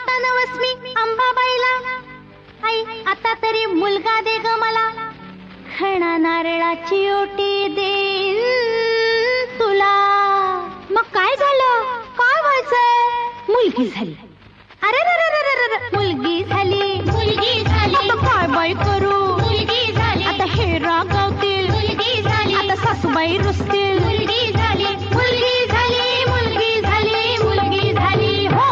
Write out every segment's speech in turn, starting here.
होता नवस्मी अंबाबाईला, आई आता तरी मुलगा दे ग मला, खणा नारळाची ओटी देईन तुला. मग काय झालं? काय व्हायचंय? मुलगी झाली. अरे मुलगी झाली, मुलगी झाली. आता काय बाई करू? मुलगी झाली. आता हे रागावतील, मुलगी झाली. आता सासूबाई रुसतील, मुलगी झाली. मुलगी झाली, मुलगी झाली, मुलगी झाली. हो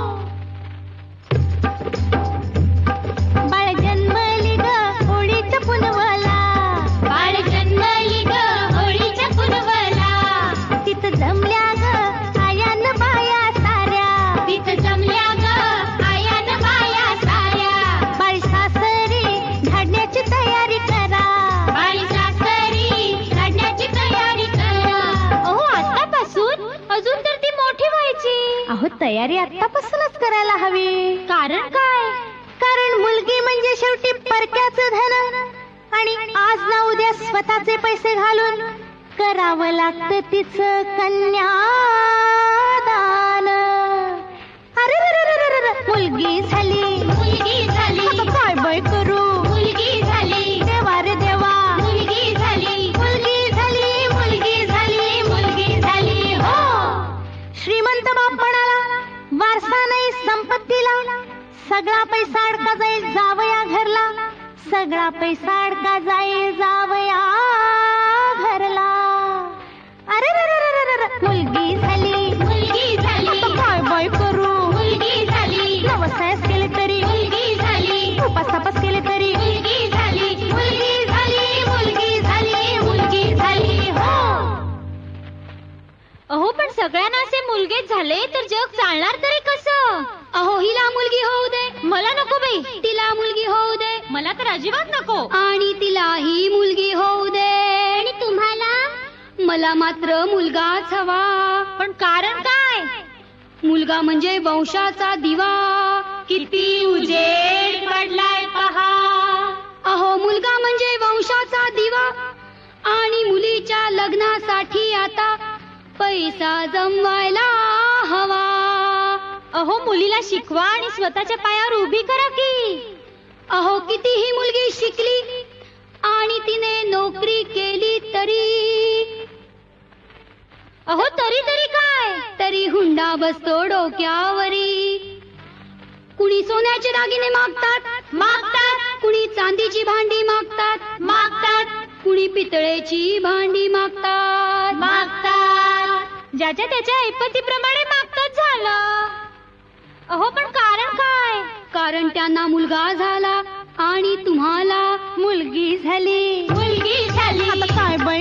बाळ जन्मली ग होळीच्या पुनवला, बाळ जन्मली ग होळीच्या पुनवला. तिथं जमल्या ग आयान बाया साऱ्या, तिथं जमल्या ग आयान बाया साऱ्या. बाळी सासरी धाडण्याची तयारी करा, बाळी सासरी धाडण्याची तयारी करा. अहो आतापासून? अजून तर ती मोठी व्हायची. अहो तयारी आतापासूनच करायला हवी. कारण काय? कारण मुलगी म्हणजे शेवटी परक्याचं धन, आणि आज ना उद्या स्वतःचे पैसे घालून करावं लागतं तिचं कन्यादान. अरे मुलगी झाली, मुलगी झाली. आता काय बाय करू? मुलगी झाली. देवा रे देवा, मुलगी झाली. मुलगी झाली, मुलगी झाली, मुलगी झाली. हो श्रीमंत बाप म्हणाला वारसा नाही संपत्तीला, सगळा पैसा अडका जाईल जावया घरला, सगळा पैसा अडका जाईल जावया घरला. अरे मुलगी झाली, मुलगी झाली. आता काय बाय करू? मुलगी झाली. नवसायास केले तरी मुलगी झाली, उपास तापास केले तरी मुलगी झाली. मुलगी झाली, मुलगी झाली, मुलगी झाली. हो अहो पण सगळ्यांना असे मुलगेच झाले तर जग चालणार तरी कसं? अहो हिला मुलगी होऊ दे. मला नको बाई. तिला मुलगी होऊ दे. मला तर अजिबात नको. आणि तिलाही मुलगी होऊ दे. आणि तुम्हाला? मला मात्र मुलगाच हवा. पण कारण काय? मुलगा म्हणजे वंशाचा दिवा, किती उजेड पडलाय पहा. अहो मुलगा म्हणजे वंशाचा दिवा, आणि मुलीच्या लग्नासाठी आता पैसा जमवायला हवा. अहो मुलीला शिकवा आणि स्वतःच्या पायावर उभी करा की. अहो कितीही मुलगी शिकली आणि तिने नोकरी केली तरी, अहो तरी काय, तरी हुंडा बसतो डोक्यावरी. कुणी सोन्याचे दागिने मागतात, कुणी चांदीची भांडी मागतात, कुणी पितळेची भांडी मागतात. ज्याच्या त्याच्या ऐपतीप्रमाणे मागतात झालं. अहो पण कारण काय? कारण त्यांना मुलगा झाला आणि तुम्हाला मुलगी झाली. मुलगी झाली. आता काय